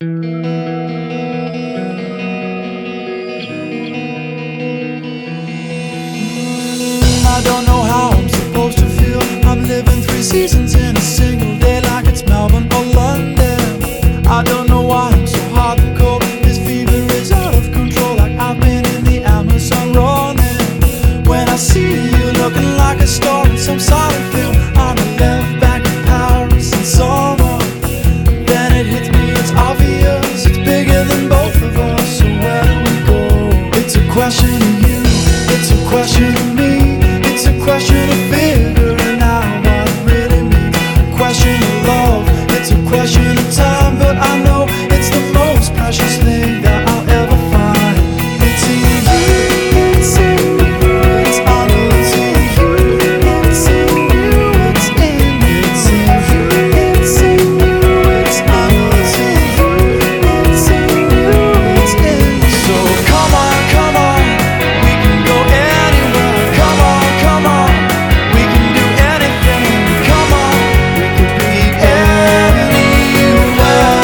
I don't know how I'm supposed to feel. I'm living 3 seasons in a single day, like it's Melbourne or London. I don't know why I'm so hot and cold. This fever is out of control, like I've been in the Amazon running. When I see you looking like a star in some silent film, I'm left back in Paris in summer. Then it hits me, it's obvious, it's bigger than both of us. So where do we go? It's a question of you, it's a question of me. It's a question of figuring out what it really means. A question of love, it's a question of time. But I know it's the most precious thing that I'll ever find. It's in you, it's in you, it's I know it's in you, it's in you, it's in you, it's in you, it's in you, it's I know it's in you, it's in you, it's in you. So come on, we can go anywhere. Come on. We can do anything. Come on, we can be anywhere.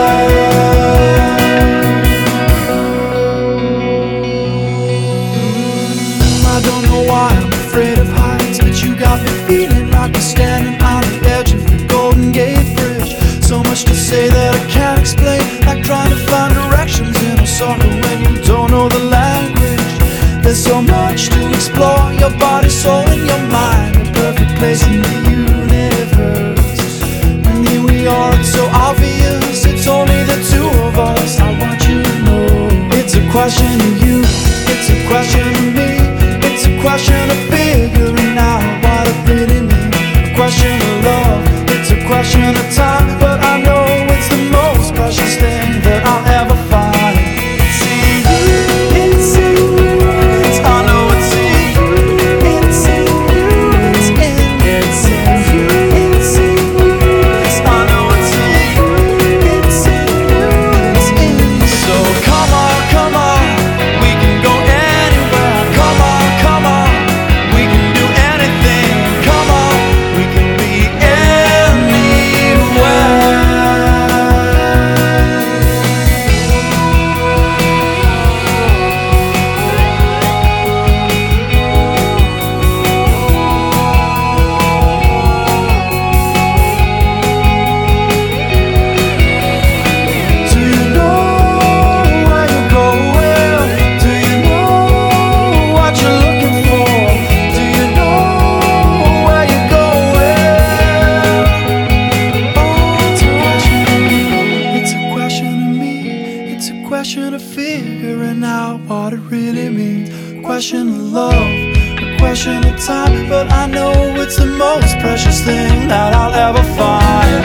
I don't know why I'm afraid of heights, but you got me feeling like we're standing on the edge of the Golden Gate Bridge. So much to say that I can't explain, like trying to find directions in a soccer when you don't know the language. There's so much to explore, your body, soul, and your mind, the perfect place in the universe. And here we are, it's so obvious, it's only the two of us. I want you to know, it's a question of you, it's a question of me. It's a question of figuring out what it really means. A question of love, it's a question of time. But I know it's the most precious thing that I'll ever find. It's in you, it's in you, it's I know it's in you, it's in you, it's in you, it's in you, it's in you, it's I know it's in you, it's in you, it's in you. So come on, we can go anywhere. Come on, we can do anything. Come on, we can be question of figuring out what it really means. A question of love, a question of time. But I know it's the most precious thing that I'll ever find.